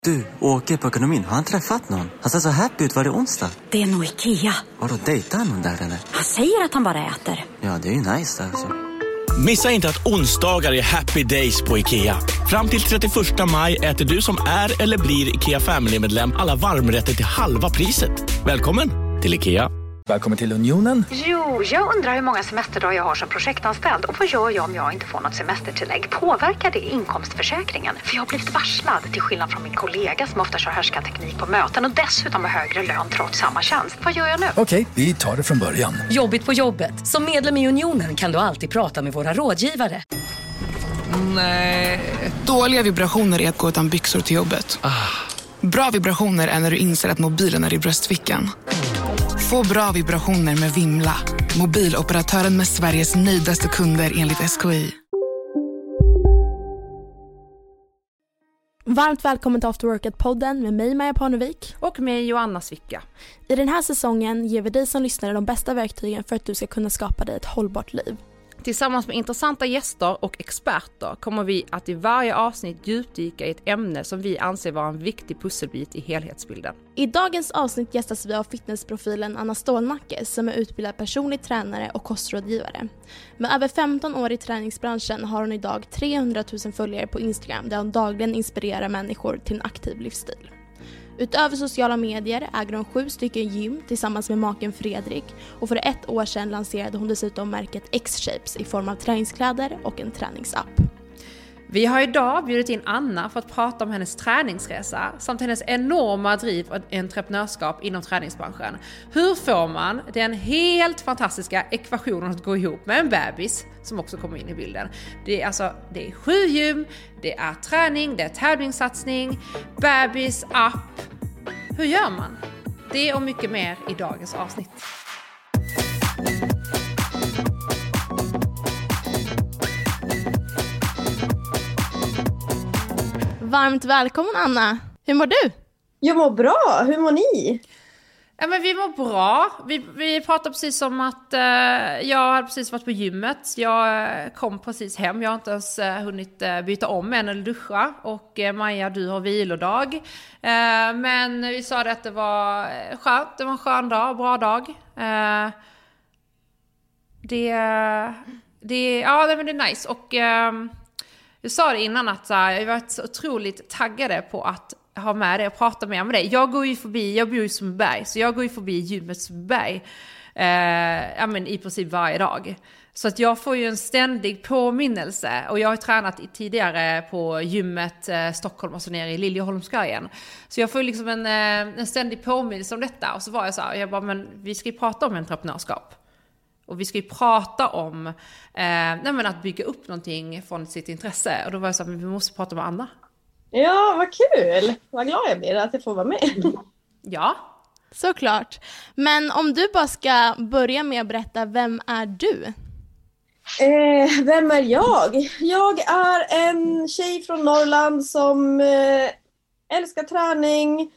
Du, åker på ekonomin. Har han träffat någon? Han ser så happy ut. Var det onsdag? Det är nog Ikea. Har du dejtat någon där eller? Han säger att han bara äter. Ja, det är ju nice alltså. Missa inte att onsdagar är happy days på Ikea. Fram till 31 maj äter du som är eller blir Ikea Family-medlem alla varmrätter till halva priset. Välkommen till Ikea. Välkommen till Unionen. Jo, jag undrar hur många semesterdagar jag har som projektanställd. Och vad gör jag om jag inte får något semestertillägg? Påverkar det inkomstförsäkringen? För jag har blivit varslad, till skillnad från min kollega som ofta kör härskarteknik på möten och dessutom har högre lön trots samma tjänst. Vad gör jag nu? Okej, vi tar det från början. Jobbigt på jobbet. Som medlem i Unionen kan du alltid prata med våra rådgivare. Nej. Dåliga vibrationer är att gå utan byxor till jobbet. Bra vibrationer är när du inser att mobilen är i bröstfickan. Få bra vibrationer med Vimla. Mobiloperatören med Sveriges nöjdaste kunder enligt SKI. Varmt välkommen till After Workout-podden med mig Maja Parnevik. Och med Joanna Svicka. I den här säsongen ger vi dig som lyssnare de bästa verktygen för att du ska kunna skapa dig ett hållbart liv. Tillsammans med intressanta gäster och experter kommer vi att i varje avsnitt djupdyka i ett ämne som vi anser vara en viktig pusselbit i helhetsbilden. I dagens avsnitt gästas vi av fitnessprofilen Anna Stålnacke som är utbildad personlig tränare och kostrådgivare. Med över 15 år i träningsbranschen har hon idag 300 000 följare på Instagram där hon dagligen inspirerar människor till en aktiv livsstil. Utöver sociala medier äger hon 7 stycken gym tillsammans med maken Fredrik och för 1 år sedan lanserade hon dessutom märket X-Shapes i form av träningskläder och en träningsapp. Vi har idag bjudit in Anna för att prata om hennes träningsresa samt hennes enorma driv och entreprenörskap inom träningsbranschen. Hur får man den helt fantastiska ekvationen att gå ihop med en bebis som också kommer in i bilden? Det är 7 gym, det är träning, det är tävlingssatsning, bebis, app. Hur gör man? Det och mycket mer i dagens avsnitt. Varmt välkommen Anna. Hur mår du? Jag mår bra. Hur mår ni? Ja, men vi mår bra. Vi pratade precis om att jag hade precis varit på gymmet. Jag kom precis hem. Jag har inte ens hunnit byta om än eller duscha. Och Maja, du har vilodag. Men vi sa att det var skönt. Det var en skön dag, bra dag. Men det är nice. Och jag sa det innan att jag var så otroligt taggade på att ha med dig och prata mer med dig. Jag bor ju i Sundbyberg, så jag går ju förbi gymmet Sundbyberg i princip varje dag. Så att jag får ju en ständig påminnelse. Och jag har tränat tidigare på gymmet Stockholm och så nere i Liljeholmsgården. Så jag får liksom en ständig påminnelse om detta. Och så var jag så här, men vi ska ju prata om entreprenörskap. Och vi ska ju prata om att bygga upp någonting från sitt intresse. Och då var jag så här, vi måste prata med Anna. Ja, vad kul. Vad glad jag blir att jag får vara med. Ja. Såklart. Men om du bara ska börja med att berätta, vem är du? Vem är jag? Jag är en tjej från Norrland som älskar träning.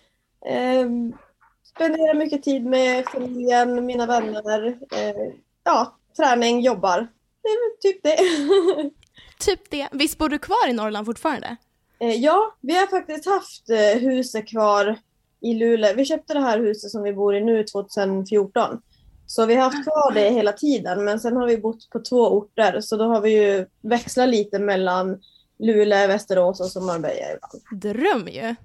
Spenderar mycket tid med familjen, mina vänner. Träning, jobbar. Det är typ det. Typ det. Visst bor du kvar i Norrland fortfarande? Ja, vi har faktiskt haft huset kvar i Luleå. Vi köpte det här huset som vi bor i nu 2014. Så vi har haft kvar det hela tiden. Men sen har vi bott på 2 orter. Så då har vi ju växlat lite mellan Luleå, Västerås och Sommarberga ibland. Dröm ju.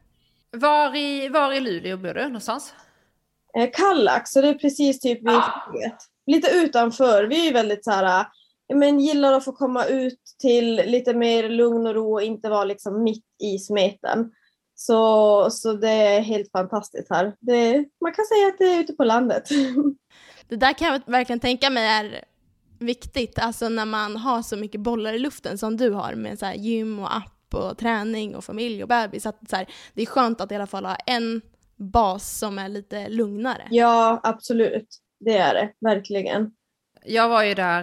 Var i Luleå bor du någonstans? Kallax, så det är precis typ vid lite utanför. Vi är ju väldigt så här, gillar att få komma ut till lite mer lugn och ro och inte vara liksom mitt i smeten. Så det är helt fantastiskt här. Man kan säga att det är ute på landet. Det där kan jag verkligen tänka mig är viktigt. Alltså när man har så mycket bollar i luften som du har med så här gym och app och träning och familj och bebis. Att så här, det är skönt att i alla fall ha en bas som är lite lugnare. Ja, absolut. Det är det, verkligen. Jag var ju där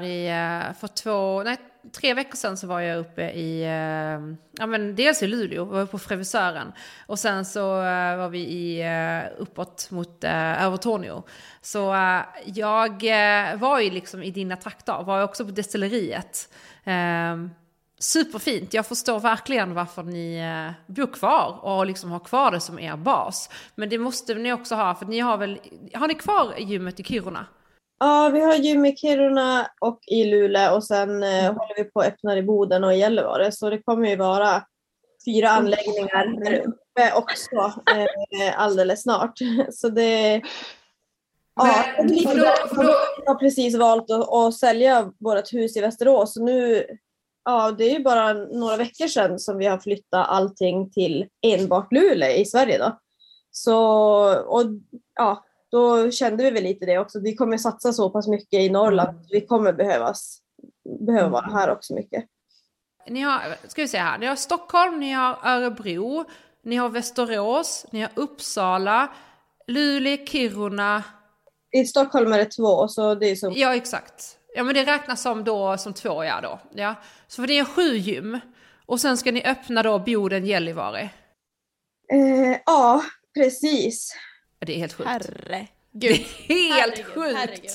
för 3 veckor sedan så var jag uppe i, dels i Luleå, var på Frävisören. Och sen så var vi uppåt mot Övertorneå. Så jag var ju liksom i dina trakter, var också på destilleriet. superfint. Jag förstår verkligen varför ni bor kvar och liksom har kvar det som er bas. Men det måste ni också ha, för ni har ni kvar gymmet i Kiruna? Ja, vi har gym i Kiruna och i Luleå och sen håller vi på att öppna i Boden och i Gällivare. Så det kommer ju vara 4 anläggningar där uppe också alldeles snart. Så det... Ja, vi har precis valt att sälja vårt hus i Västerås. Så nu, det är ju bara några veckor sedan som vi har flyttat allting till enbart Luleå i Sverige då. Så, och ja, då kände vi väl lite det också. Vi kommer satsa så pass mycket i Norrland. Vi kommer behöva vara här också mycket. Ni har, ska vi se här, ni har Stockholm, ni har Örebro, ni har Västerås, ni har Uppsala, Luleå, Kiruna. I Stockholm är det 2, så det är som... Ja, exakt. Ja, men det räknas som 2, ja då. Ja. Så för det är 7 gym. Och sen ska ni öppna då Boden, Gällivare. Ja, precis. Det är helt sjukt. Herregud. Det är helt sjukt. Herregud.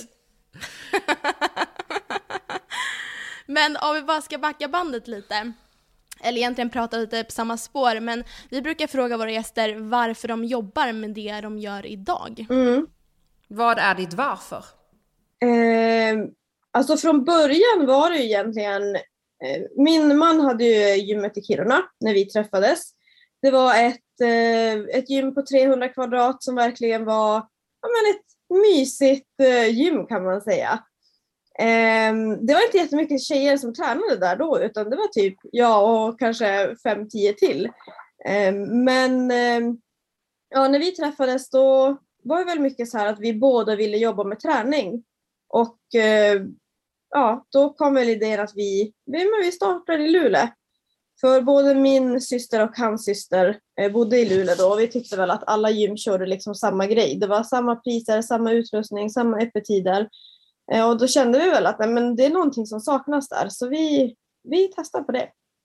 Men om vi bara ska backa bandet lite, eller egentligen prata lite på samma spår, men vi brukar fråga våra gäster varför de jobbar med det de gör idag. Vad är ditt varför? Alltså från början var det ju egentligen, min man hade ju gymmet i Kiruna när vi träffades. Det var ett gym på 300 kvadrat som verkligen var ett mysigt gym kan man säga. Det var inte jättemycket tjejer som tränade där då, utan det var typ jag och kanske 5-10 till. Men när vi träffades då var det väl mycket så här att vi båda ville jobba med träning. Och då kom väl idén att vi startade i Luleå. För både min syster och hans syster bodde i Luleå då. Och vi tyckte väl att alla gym körde liksom samma grej. Det var samma priser, samma utrustning, samma öppettider. Och då kände vi väl att det är någonting som saknas där. Så vi testade på det.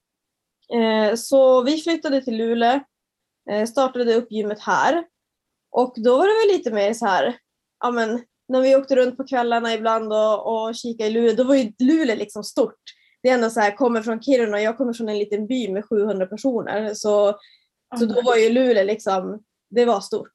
Så vi flyttade till Luleå. Startade upp gymmet här. Och då var det väl lite mer så här. När vi åkte runt på kvällarna ibland och kikade i Luleå. Då var ju Luleå liksom stort. Det är ändå så här, kommer från Kiruna och jag kommer från en liten by med 700 personer. Så då var ju Luleå liksom, det var stort.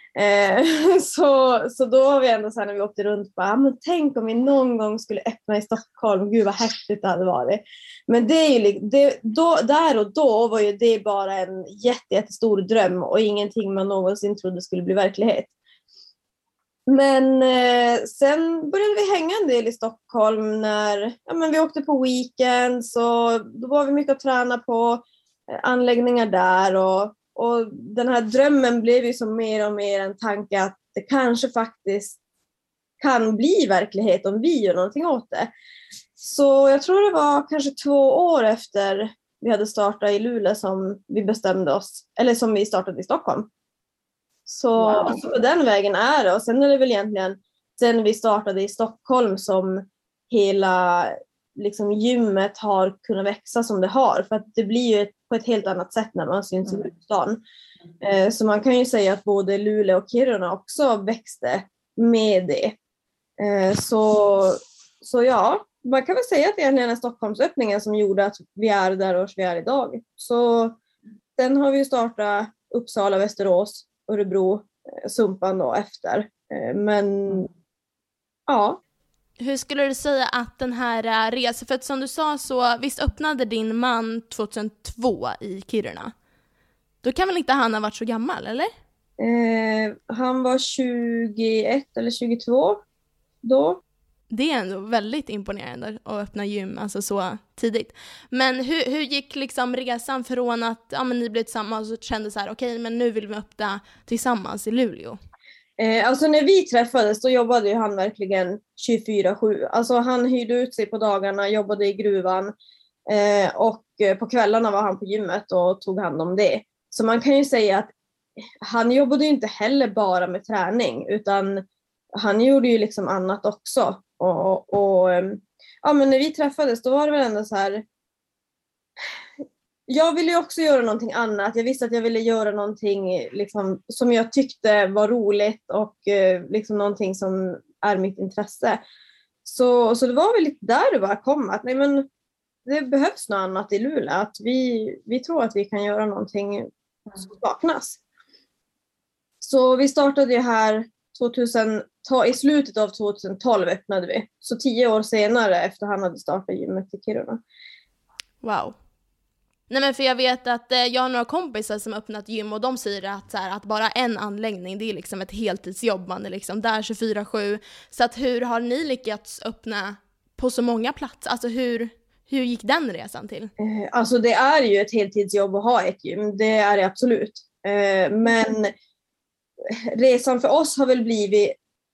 Så då var vi ändå så här när vi åkte runt bara, tänk om vi någon gång skulle öppna i Stockholm. Gud vad häftigt det hade varit. Men det är ju där och då var ju det bara en jättestor dröm och ingenting man någonsin trodde skulle bli verklighet. Men sen började vi hänga en del i Stockholm när vi åkte på weekends och då var vi mycket att träna på anläggningar där och den här drömmen blev ju som mer och mer en tanke att det kanske faktiskt kan bli verklighet om vi gör någonting åt det. Så jag tror det var kanske 2 år efter vi hade startat i Luleå som vi bestämde oss, eller som vi startade i Stockholm. Så på den vägen är det. Och sen är det väl egentligen sen vi startade i Stockholm som hela liksom, gymmet har kunnat växa som det har. För att det blir ju på ett helt annat sätt när man syns i huvudstaden. Så man kan ju säga att både Luleå och Kiruna också växte med det. Så ja, man kan väl säga att det är den Stockholmsöppningen som gjorde att vi är där och vi är idag. Så sen har vi startat Uppsala, Västerås, Örebro, Sumpan då efter. Men ja. Hur skulle du säga att den här resan, för att som du sa så visst öppnade din man 2002 i Kiruna. Då kan väl inte han ha varit så gammal, eller? Han var 21 eller 22 då. Det är ändå väldigt imponerande att öppna gym alltså så tidigt. Men hur gick liksom resan från att ni blev tillsammans och kände så här, okej, men nu vill vi öppna tillsammans i Luleå? Alltså när vi träffades då jobbade ju han verkligen 24/7. Alltså han hyrde ut sig på dagarna, jobbade i gruvan och på kvällarna var han på gymmet och tog hand om det. Så man kan ju säga att han jobbade ju inte heller bara med träning utan han gjorde ju liksom annat också. Men när vi träffades då var det väl ändå så här. Jag ville ju också göra någonting annat. Jag visste att jag ville göra någonting liksom, som jag tyckte var roligt och liksom någonting som är mitt intresse. Så det var väl lite där det bara kom att det behövs något annat i Luleå. Att vi tror att vi kan göra någonting som saknas. Så vi startade ju här i slutet av 2012 öppnade vi. Så 10 år senare efter han hade startat gymmet i Kiruna. Wow. Nej, men för jag vet att jag har några kompisar som öppnat gym och de säger att, så här, att bara en anläggning, det är liksom ett heltidsjobb, man är liksom där 24/7. Så att hur har ni lyckats öppna på så många platser? Alltså hur gick den resan till? Alltså det är ju ett heltidsjobb att ha ett gym, det är det absolut. Men resan för oss har väl blivit,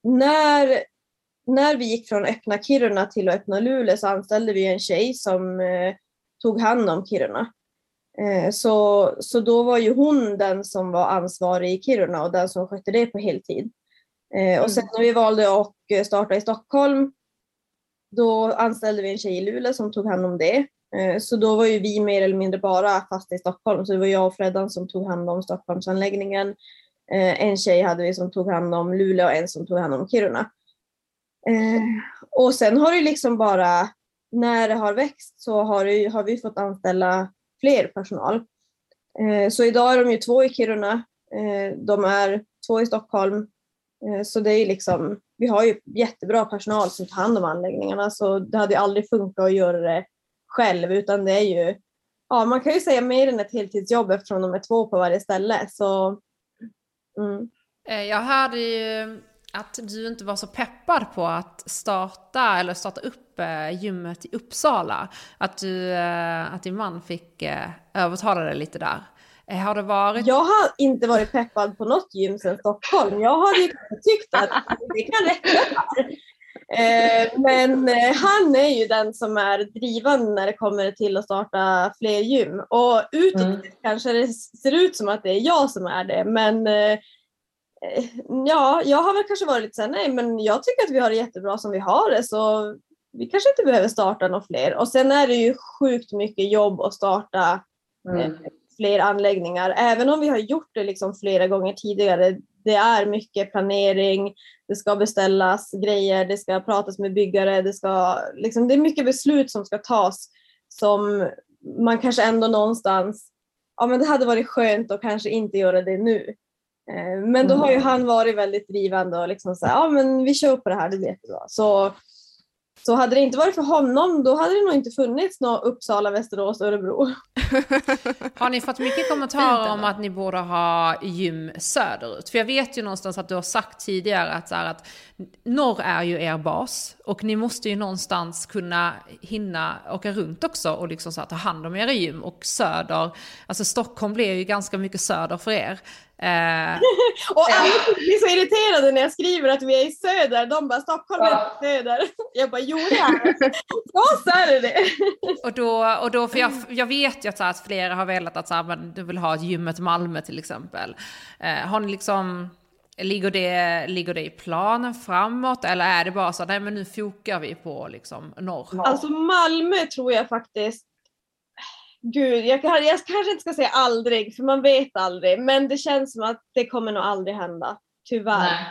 när vi gick från att öppna Kiruna till att öppna Luleå så anställde vi en tjej som tog hand om Kiruna. Så då var ju hon den som var ansvarig i Kiruna och den som skötte det på heltid. Och sen när vi valde att starta i Stockholm, då anställde vi en tjej i Luleå som tog hand om det. Så då var ju vi mer eller mindre bara fast i Stockholm. Så det var jag och Freddan som tog hand om Stockholmsanläggningen. En tjej hade vi som tog hand om Luleå och en som tog hand om Kiruna. Och sen har det liksom bara, när det har växt så har vi fått anställa fler personal. Så idag är de ju 2 i Kiruna. De är 2 i Stockholm. Så det är liksom, vi har ju jättebra personal som tar hand om anläggningarna. Så det hade ju aldrig funkat att göra det själv. Utan det är ju, ja, man kan ju säga mer än ett heltidsjobb eftersom de är 2 på varje ställe. Så, Jag hörde ju att du inte var så peppad på att starta upp gymmet i Uppsala. Att din man fick övertala dig lite där. Har det varit... Jag har inte varit peppad på något gym sedan Stockholm. Jag har ju tyckt att det kan räcka här. Men han är ju den som är drivande när det kommer till att starta fler gym. Och utåt kanske det ser ut som att det är jag som är det. Men ja, jag har väl kanske varit lite såhär, nej men jag tycker att vi har det jättebra som vi har det. Så vi kanske inte behöver starta några fler. Och sen är det ju sjukt mycket jobb att starta fler anläggningar. Även om vi har gjort det liksom flera gånger tidigare. Det är mycket planering, det ska beställas grejer, det ska pratas med byggare, det är mycket beslut som ska tas som man kanske ändå någonstans, ja men det hade varit skönt att kanske inte göra det nu. Men då har ju han varit väldigt drivande och liksom så här, ja men vi kör på det här, det blir jättebra. Så hade det inte varit för honom, då hade det nog inte funnits något Uppsala, Västerås och Örebro. Har ni fått mycket kommentarer om att ni borde ha gym söderut? För jag vet ju någonstans att du har sagt tidigare att norr är ju er bas. Och ni måste ju någonstans kunna hinna åka runt också och liksom så att ta hand om era gym. Och söder, alltså Stockholm blir ju ganska mycket söder för er. Och alla blir så irriterade när jag skriver att vi är i söder. De bara, Stockholm är i söder. Jag bara, jo det är. Så är det. Och då för jag vet ju att flera har velat att så här, men du vill ha ett gymmet Malmö till exempel. Har ni liksom, ligger det i planen framåt? Eller är det bara så, nej men nu fokar vi på liksom norr? Alltså Malmö tror jag faktiskt, gud, jag kanske inte ska säga aldrig, för man vet aldrig. Men det känns som att det kommer nog aldrig hända, tyvärr.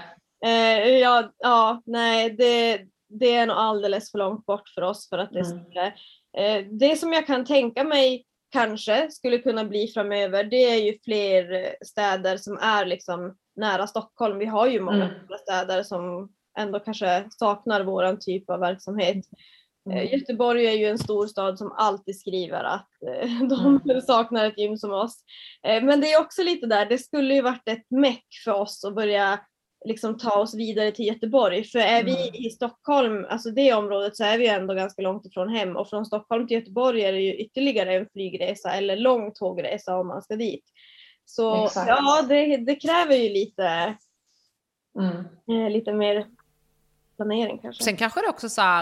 Nej, det är nog alldeles för långt bort för oss för att det skulle. Det som jag kan tänka mig kanske skulle kunna bli framöver, det är ju fler städer som är liksom nära Stockholm. Vi har ju många städer som ändå kanske saknar våran typ av verksamhet. Göteborg är ju en stor stad som alltid skriver att de saknar ett gym som oss. Men det är också lite där, det skulle ju varit ett meck för oss att börja liksom ta oss vidare till Göteborg. För är vi i Stockholm, alltså det området, så är vi ändå ganska långt ifrån hem. Och från Stockholm till Göteborg är det ju ytterligare en flygresa eller lång tågresa om man ska dit. Så exakt. Ja, det kräver ju lite mer planering kanske. Sen kanske det också så här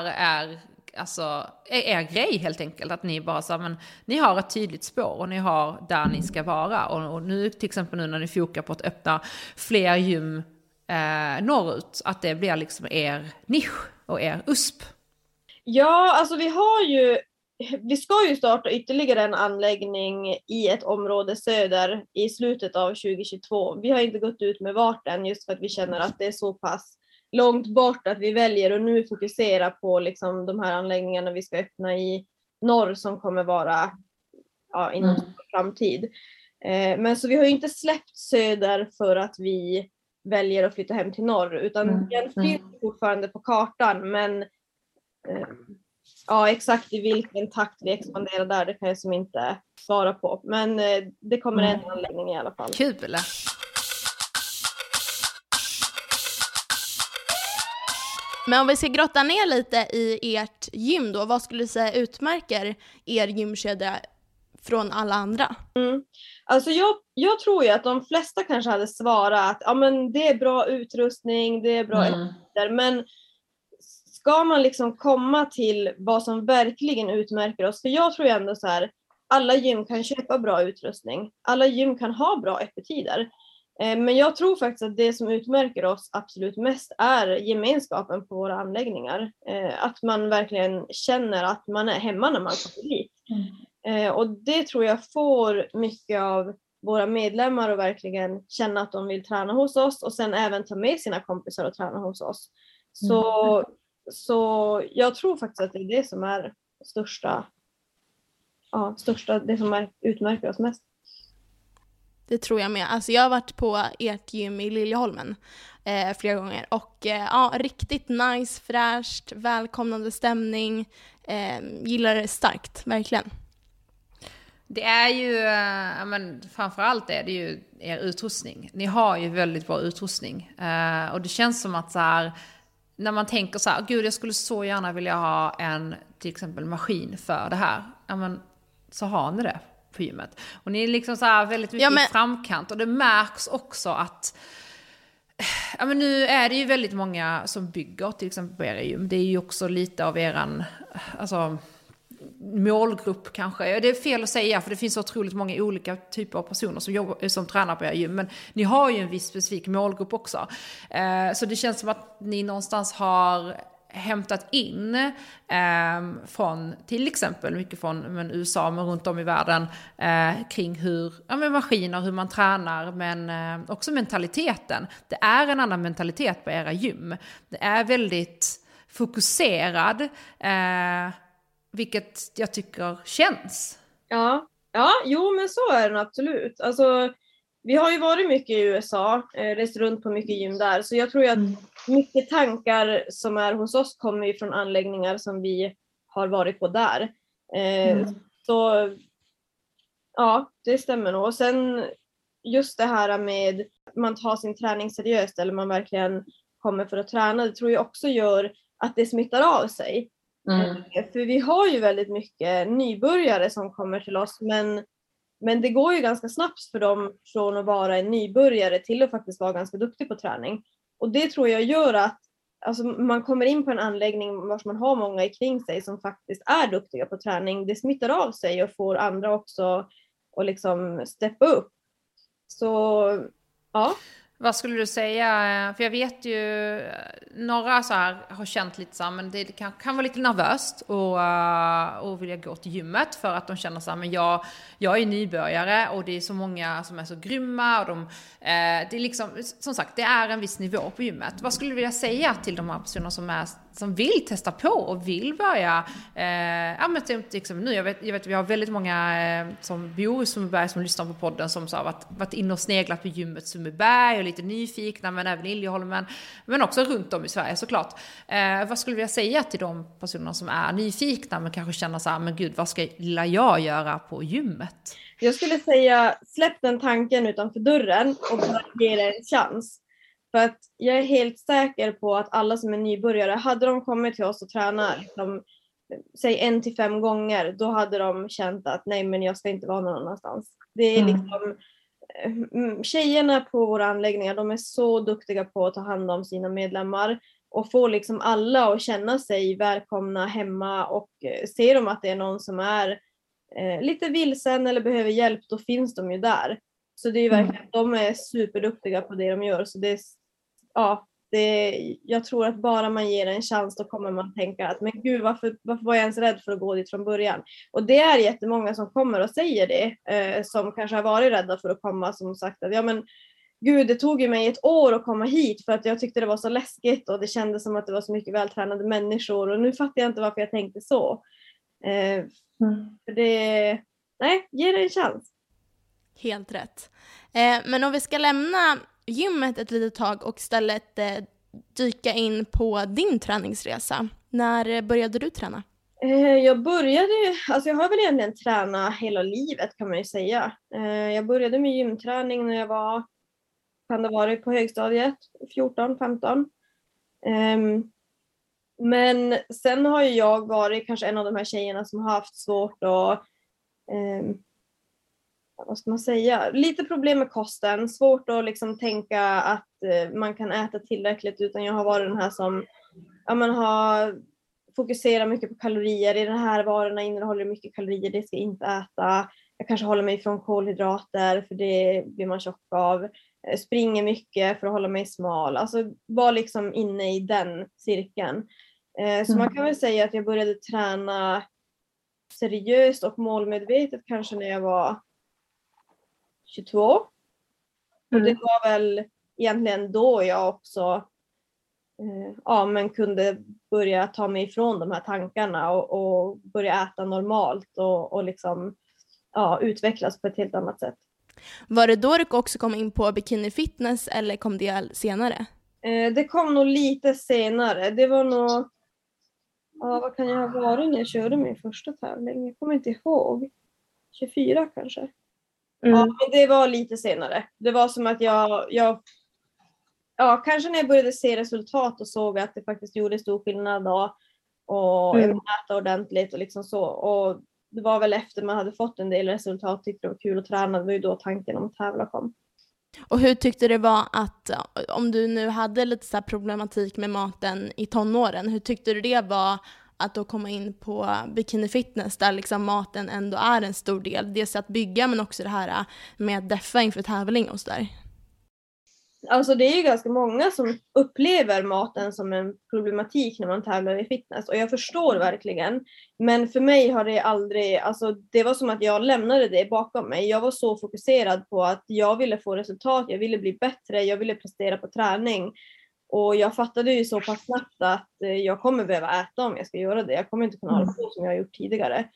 är grej helt enkelt att ni bara så, men ni har ett tydligt spår och ni har där ni ska vara och nu till exempel nu när ni fokar på att öppna fler gym norrut, att det blir liksom er nisch och er USP. Ja, alltså vi ska ju starta ytterligare en anläggning i ett område söder i slutet av 2022. Vi har inte gått ut med vart än, just för att vi känner att det är så pass långt bort att vi väljer att nu fokusera på liksom de här anläggningarna vi ska öppna i norr som kommer vara inom framtid. Men så vi har ju inte släppt söder för att vi väljer att flytta hem till norr, utan den finns fortfarande på kartan, men exakt i vilken takt vi expanderar där, det kan jag som inte svara på. Men det kommer en anläggning i alla fall. Kul! Men om vi ska grotta ner lite i ert gym då, vad skulle du säga utmärker er gymkedja från alla andra? Alltså jag tror ju att de flesta kanske hade svarat att men det är bra utrustning, det är bra effekter, men ska man liksom komma till vad som verkligen utmärker oss, för jag tror ju ändå så här, alla gym kan köpa bra utrustning, alla gym kan ha bra öppettider. Men jag tror faktiskt att det som utmärker oss absolut mest är gemenskapen på våra anläggningar. Att man verkligen känner att man är hemma när man kommer dit. Och det tror jag får mycket av våra medlemmar att verkligen känna att de vill träna hos oss. Och sen även ta med sina kompisar och träna hos oss. Så jag tror faktiskt att det är det som är största det som utmärker oss mest. Det tror jag med. Alltså jag har varit på ert gym i Liljeholmen flera gånger. Och riktigt nice, fräscht, välkomnande stämning. Gillar det starkt, verkligen. Det är ju, framförallt är det ju er utrustning. Ni har ju väldigt bra utrustning. Och det känns som att så här, när man tänker så här, gud jag skulle så gärna vilja ha en till exempel maskin för det här. Så har ni det på gymmet. Och ni är liksom så här väldigt mycket i framkant. Och det märks också att nu är det ju väldigt många som bygger till exempel på era gym. Det är ju också lite av eran målgrupp kanske. Det är fel att säga för det finns så otroligt många olika typer av personer som tränar på era gym. Men ni har ju en viss specifik målgrupp också. Så det känns som att ni någonstans har hämtat in från till exempel mycket från USA men runt om i världen kring hur maskiner, hur man tränar, men också mentaliteten. Det är en annan mentalitet på era gym. Det är väldigt fokuserad, vilket jag tycker känns. Jo men så är det absolut. Alltså vi har ju varit mycket i USA, rest runt på mycket gym där, så jag tror ju att mycket tankar som är hos oss kommer ju från anläggningar som vi har varit på där. Så ja, det stämmer nog. Och sen just det här med att man tar sin träning seriöst eller man verkligen kommer för att träna, det tror jag också gör att det smittar av sig. För vi har ju väldigt mycket nybörjare som kommer till oss, men det går ju ganska snabbt för dem från att vara en nybörjare till att faktiskt vara ganska duktig på träning. Och det tror jag gör att man kommer in på en anläggning vars man har många kring sig som faktiskt är duktiga på träning. Det smittar av sig och får andra också att liksom steppa upp. Så ja. Vad skulle du säga? För jag vet ju några så här har känt lite så här, men det kan vara lite nervöst och vilja gå till gymmet för att de känner så här, men jag är nybörjare och det är så många som är så grymma och det är liksom, som sagt, det är en viss nivå på gymmet. Vad skulle du vilja säga till de här personerna som vill testa på och vill börja liksom nu, jag vet vi har väldigt många som bor i Sundbyberg som lyssnar på podden som har varit inne och sneglat på gymmet Sundbyberg och lite nyfikna, men även i Liljeholmen, men också runt om i Sverige såklart. Vad skulle du vilja säga till de personerna som är nyfikna men kanske känner så här, men gud, vad ska jag göra på gymmet? Jag skulle säga, släpp den tanken utanför dörren och ge det en chans. För att jag är helt säker på att alla som är nybörjare, hade de kommit till oss och tränat säg 1 till 5 gånger, då hade de känt att nej, men jag ska inte vara någon annanstans. Det är liksom tjejerna på våra anläggningar, de är så duktiga på att ta hand om sina medlemmar och få liksom alla att känna sig välkomna hemma, och ser de att det är någon som är lite vilsen eller behöver hjälp, då finns de ju där. Så det är ju verkligen, de är superduktiga på det de gör. Så jag tror att bara man ger en chans, då kommer man tänka att men gud, varför var jag ens rädd för att gå dit från början? Och det är jättemånga som kommer och säger det, som kanske har varit rädda för att komma, som sagt att ja men gud, det tog ju mig 1 år att komma hit för att jag tyckte det var så läskigt och det kändes som att det var så mycket vältränade människor och nu fattar jag inte varför jag tänkte så. För det, ge det en chans. Helt rätt. Men om vi ska lämna gymmet ett litet tag och istället dyka in på din träningsresa. När började du träna? Jag har väl egentligen tränat hela livet kan man ju säga. Jag började med gymträning när jag var, kan det vara på högstadiet, 14-15. Men sen har jag varit kanske en av de här tjejerna som har haft svårt att, vad ska man säga, lite problem med kosten. Svårt att liksom tänka att man kan äta tillräckligt, utan jag har varit den här som man har fokuserat mycket på kalorier. I de här varorna innehåller mycket kalorier, det ska jag inte äta. Jag kanske håller mig ifrån kolhydrater för det blir man tjock av. Springer mycket för att hålla mig smal. Alltså var liksom inne i den cirkeln. Så man kan väl säga att jag började träna seriöst och målmedvetet kanske när jag var 22. Och det var väl egentligen då jag också men kunde börja ta mig ifrån de här tankarna och börja äta normalt och liksom utvecklas på ett helt annat sätt. Var det då du också kom in på bikini fitness eller kom det senare? Det kom nog lite senare. Det var nog, vad kan jag ha varit när jag körde min första tävling? Jag kommer inte ihåg. 24 kanske. Ja, men det var lite senare. Det var som att jag kanske när jag började se resultat och såg att det faktiskt gjorde stor skillnad och äta ordentligt och liksom så. Och det var väl efter man hade fått en del resultat, tyckte det var kul att träna. Det var ju då tanken om att tävla kom. Och hur tyckte det var att, om du nu hade lite så här problematik med maten i tonåren, hur tyckte du det var att då komma in på bikini fitness där liksom maten ändå är en stor del? Dels att bygga men också det här med att deffa inför tävling och sådär. Alltså det är ju ganska många som upplever maten som en problematik när man tävlar i fitness. Och jag förstår verkligen. Men för mig har det aldrig, alltså det var som att jag lämnade det bakom mig. Jag var så fokuserad på att jag ville få resultat, jag ville bli bättre, jag ville prestera på träning. Och jag fattade ju så pass snabbt att jag kommer behöva äta om jag ska göra det. Jag kommer inte kunna hålla på som jag har gjort tidigare.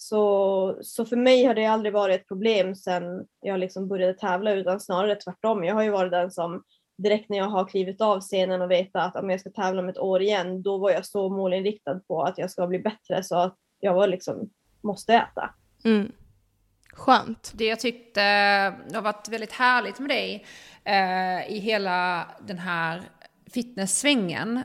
Så för mig har det aldrig varit ett problem sen jag liksom började tävla, utan snarare tvärtom. Jag har ju varit den som direkt när jag har klivit av scenen och vet att om jag ska tävla om ett år igen, då var jag så målinriktad på att jag ska bli bättre så att jag var liksom, måste äta. Skönt. Det jag tyckte har varit väldigt härligt med dig i hela den här fitnesssvängen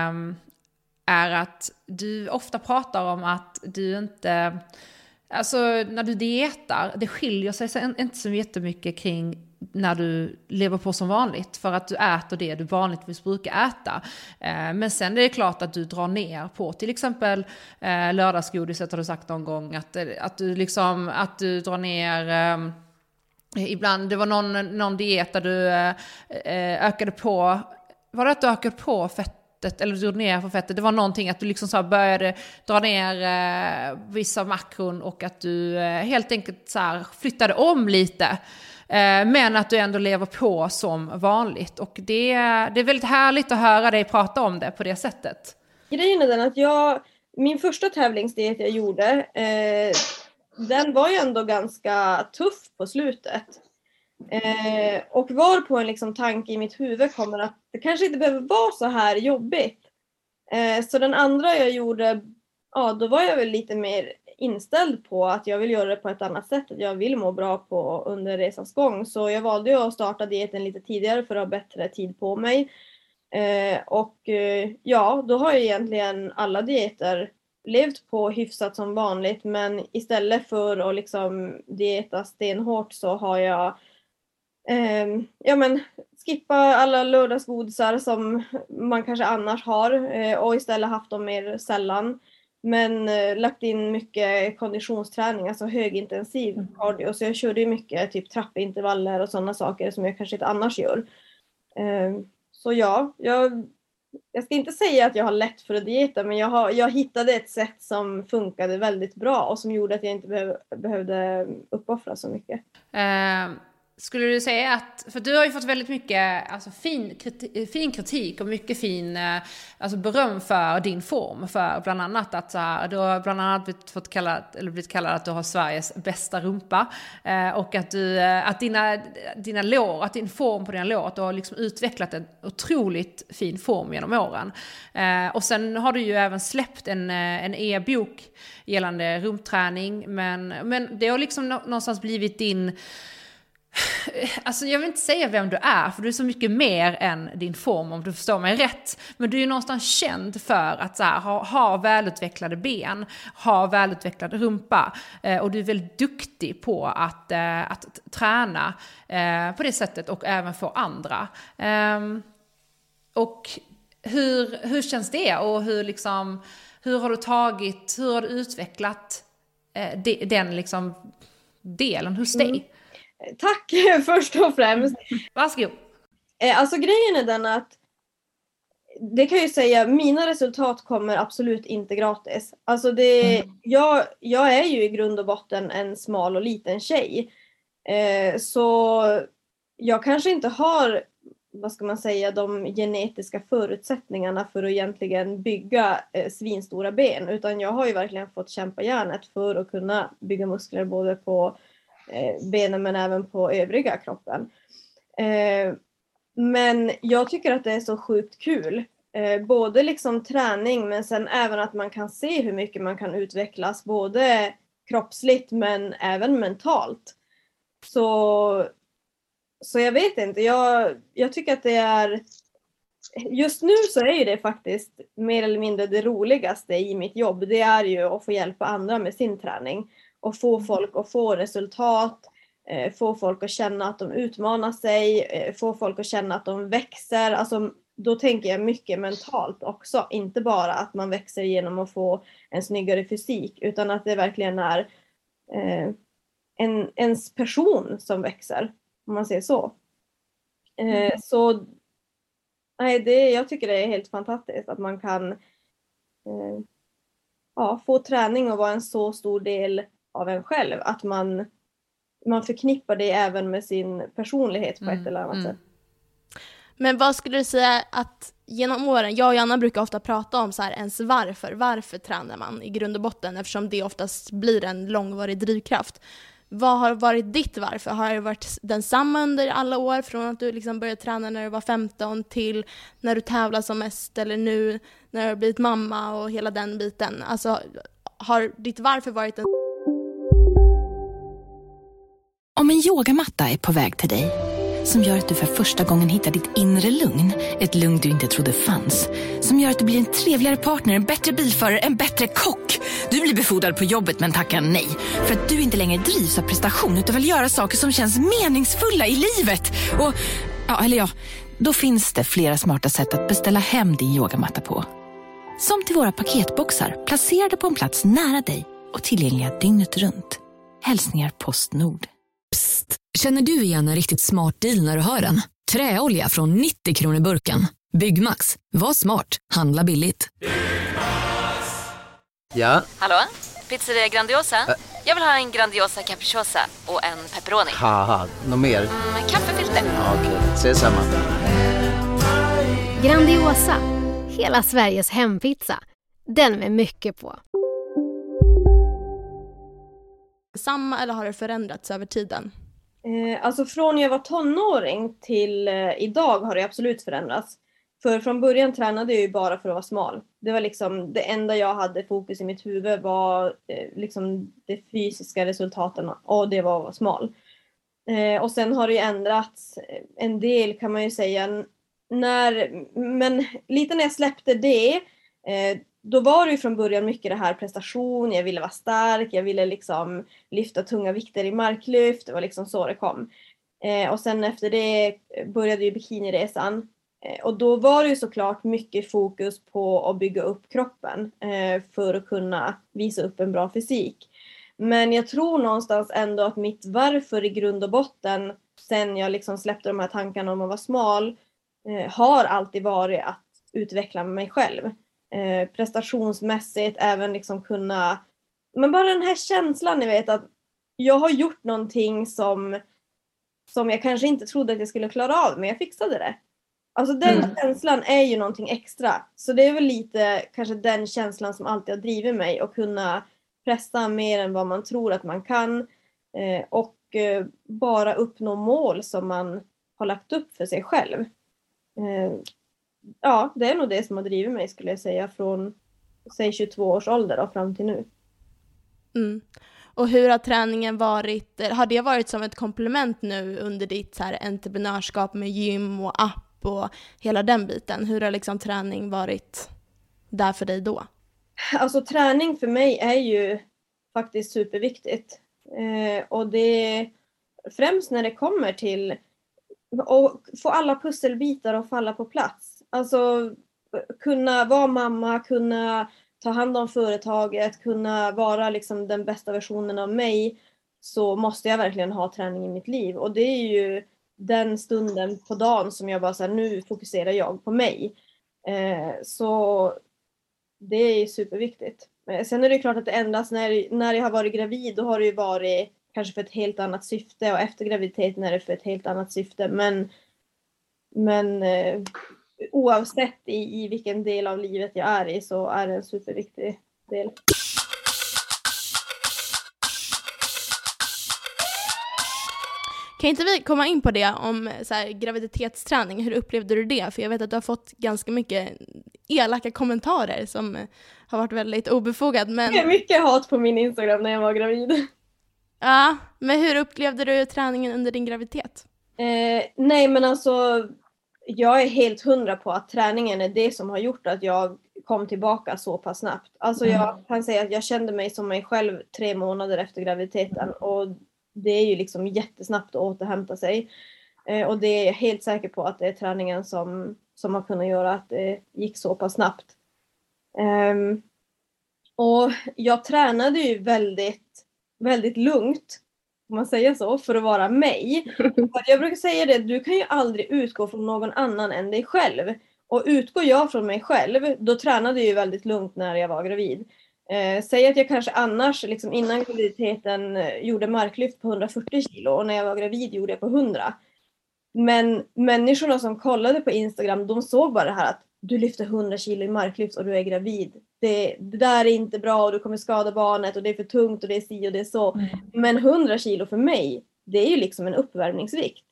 är att du ofta pratar om att du inte, alltså när du dietar, det skiljer sig inte så jättemycket kring när du lever på som vanligt, för att du äter det du vanligtvis brukar äta. Men sen är det klart att du drar ner på till exempel lördagsgodiset, har du sagt någon gång, att du drar ner ibland. Det var någon diet där du ökade på, var det att du ökade på fettet eller du drog ner på fettet? Det var någonting att du liksom så började dra ner vissa makron och att du helt enkelt så här flyttade om lite. Men att du ändå lever på som vanligt. Och det är väldigt härligt att höra dig prata om det på det sättet. Grejen är den att min första tävlingsdiet jag gjorde, den var ju ändå ganska tuff på slutet. Och var på en liksom tanke i mitt huvud kommer att det kanske inte behöver vara så här jobbigt. Så den andra jag gjorde, då var jag väl lite mer inställd på att jag vill göra det på ett annat sätt. Att jag vill må bra på under resans gång. Så jag valde att starta dieten lite tidigare för att ha bättre tid på mig. Då har jag egentligen alla dieter levt på hyfsat som vanligt. Men istället för att liksom dieta stenhårt så har jag skippa alla lördagsgodisar som man kanske annars har. Och istället haft dem mer sällan. Men lagt in mycket konditionsträning, alltså högintensiv cardio. Så jag körde ju mycket typ trappintervaller och sådana saker som jag kanske inte annars gör. Så jag ska inte säga att jag har lätt för att dieta, men jag hittade ett sätt som funkade väldigt bra och som gjorde att jag inte behövde uppoffra så mycket. skulle du säga att, för du har ju fått väldigt mycket alltså, fin kritik och mycket fin alltså, beröm för din form, för bland annat att du har bland annat blivit kallad att du har Sveriges bästa rumpa, och att dina lår, att din form på dina lår, att du har liksom utvecklat en otroligt fin form genom åren. Och sen har du ju även släppt en e-bok gällande rumträning, men det har liksom någonstans blivit din, alltså jag vill inte säga vem du är, för du är så mycket mer än din form, om du förstår mig rätt. Men du är någonstans känd för att så här, ha välutvecklade ben, ha välutvecklad rumpa, och du är väldigt duktig på att träna på det sättet och även få andra. Och hur känns det, och hur har du utvecklat den liksom delen hos dig? Tack först och främst. Varsågod. Alltså grejen är den att det kan jag ju säga, mina resultat kommer absolut inte gratis. Alltså jag är ju i grund och botten en smal och liten tjej. Så jag kanske inte har, vad ska man säga, de genetiska förutsättningarna för att egentligen bygga svinstora ben. Utan jag har ju verkligen fått kämpa järnet för att kunna bygga muskler både på benen men även på övriga kroppen. Men jag tycker att det är så sjukt kul. Både liksom träning, men sen även att man kan se hur mycket man kan utvecklas både kroppsligt men även mentalt. Så jag vet inte, jag tycker att det är, just nu så är ju det faktiskt mer eller mindre det roligaste i mitt jobb. Det är ju att få hjälpa andra med sin träning. Och få folk att få resultat, få folk att känna att de utmanar sig, få folk att känna att de växer. Alltså, då tänker jag mycket mentalt också. Inte bara att man växer genom att få en snyggare fysik, utan att det verkligen är ens person som växer, om man säger så. Så nej, jag tycker det är helt fantastiskt att man kan få träning och vara en så stor del av en själv, att man förknippar det även med sin personlighet på ett eller annat sätt. Men vad skulle du säga att genom åren, jag och Anna brukar ofta prata om så här, ens varför tränar man i grund och botten, eftersom det oftast blir en långvarig drivkraft. Vad har varit ditt varför? Har det varit densamma under alla år, från att du liksom började träna när du var 15 till när du tävlar som mest, eller nu när du har blivit mamma och hela den biten? Alltså, har ditt varför varit en... Om en yogamatta är på väg till dig, som gör att du för första gången hittar ditt inre lugn, ett lugn du inte trodde fanns, som gör att du blir en trevligare partner, en bättre bilförare, en bättre kock. Du blir befordrad på jobbet men tackar nej, för att du inte längre drivs av prestation utan vill göra saker som känns meningsfulla i livet. Och, då finns det flera smarta sätt att beställa hem din yogamatta på. Som till våra paketboxar, placerade på en plats nära dig och tillgängliga dygnet runt. Hälsningar Postnord. Psst, känner du igen en riktigt smart deal när du hör den? Träolja från 90 kronor burken. Byggmax, var smart, handla billigt. Ja? Hallå? Pizzeria Grandiosa? Jag vill ha en Grandiosa capriciosa och en pepperoni. Haha, något mer? Kaffefilter. Ja, okej, ses samma. Grandiosa, hela Sveriges hempizza. Den med mycket på. Samma, eller har det förändrats över tiden? Alltså från jag var tonåring till idag har det absolut förändrats. För från början tränade jag ju bara för att vara smal. Det var liksom det enda jag hade fokus i mitt huvud var liksom de fysiska resultaten, och det var att vara smal. Och sen har det ju ändrats en del, kan man ju säga. Men lite när jag släppte det, då var det ju från början mycket det här prestation. Jag ville vara stark, jag ville liksom lyfta tunga vikter i marklyft. Det var liksom så det kom. Och sen efter det började ju bikiniresan. Och då var det ju såklart mycket fokus på att bygga upp kroppen för att kunna visa upp en bra fysik. Men jag tror någonstans ändå att mitt varför i grund och botten, sen jag liksom släppte de här tankarna om att vara smal, har alltid varit att utveckla mig själv. Prestationsmässigt, även liksom kunna, men bara den här känslan, ni vet, att jag har gjort någonting som som jag kanske inte trodde att jag skulle klara av, men jag fixade det. Alltså den känslan är ju någonting extra. Så det är väl lite kanske den känslan som alltid har drivit mig, att kunna pressa mer än vad man tror att man kan. Och bara uppnå mål som man har lagt upp för sig själv. Ja, det är nog det som har drivit mig, skulle jag säga, från säg 22 års ålder och fram till nu. Och hur har träningen varit? Har det varit som ett komplement nu under ditt så här entreprenörskap med gym och app och hela den biten? Hur har liksom träning varit där för dig då? Alltså träning för mig är ju faktiskt superviktigt. Och det främst när det kommer till att få alla pusselbitar att falla på plats. Alltså kunna vara mamma, kunna ta hand om företaget, kunna vara liksom den bästa versionen av mig, så måste jag verkligen ha träning i mitt liv. Och det är ju den stunden på dagen som jag bara så här, nu fokuserar jag på mig. Så det är superviktigt. Sen är det klart att det ändras när jag har varit gravid, då har det ju varit kanske för ett helt annat syfte, och efter graviditeten är det för ett helt annat syfte. Men oavsett i vilken del av livet jag är i, så är det en superviktig del. Kan inte vi komma in på det om så här, graviditetsträning? Hur upplevde du det? För jag vet att du har fått ganska mycket elaka kommentarer som har varit väldigt obefogad. Men... Det är mycket hat på min Instagram när jag var gravid. Ja, men hur upplevde du träningen under din graviditet? Nej, men alltså jag är helt 100 på att träningen är det som har gjort att jag kom tillbaka så pass snabbt. Alltså jag kan säga att jag kände mig som mig själv 3 månader efter graviditeten, och det är ju liksom jättesnabbt att återhämta sig. Och det är jag helt säker på att det är träningen som har kunnat göra att det gick så pass snabbt. Och jag tränade ju väldigt, väldigt lugnt, om man säger så, för att vara mig. Jag brukar säga det, du kan ju aldrig utgå från någon annan än dig själv. Och utgår jag från mig själv, då tränade jag ju väldigt lugnt när jag var gravid. Säg att jag kanske annars liksom innan graviditeten gjorde marklyft på 140 kilo, och när jag var gravid gjorde jag på 100. Men människorna som kollade på Instagram, de såg bara det här att du lyfter 100 kilo i marklyft och du är gravid. Det där är inte bra, och du kommer skada barnet, och det är för tungt, och det är si och det är så. Men 100 kilo för mig, det är ju liksom en uppvärmningsvikt.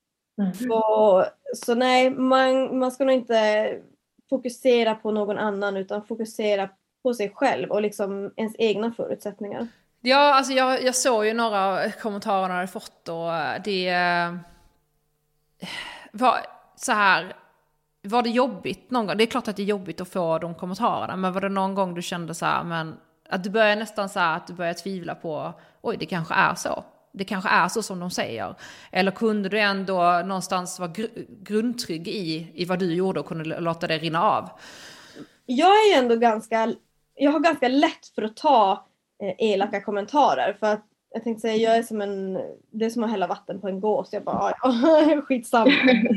Så nej, man ska nog inte fokusera på någon annan, utan fokusera på sig själv och liksom ens egna förutsättningar. Ja, alltså jag såg ju några kommentarer jag hade fått, och det var så här. Var det jobbigt någon gång? Det är klart att det är jobbigt att få de kommentarerna, men var det någon gång du kände så här, men att du börjar nästan så här, att du börjar tvivla på, oj, det kanske är så. Det kanske är så som de säger. Eller kunde du ändå någonstans vara grundtrygg i vad du gjorde och kunde låta det rinna av? Jag är ju ändå jag har ganska lätt för att ta elaka kommentarer, för att jag tänkte säga, jag är det är som att hälla vatten på en gås. Jag bara, skitsamma.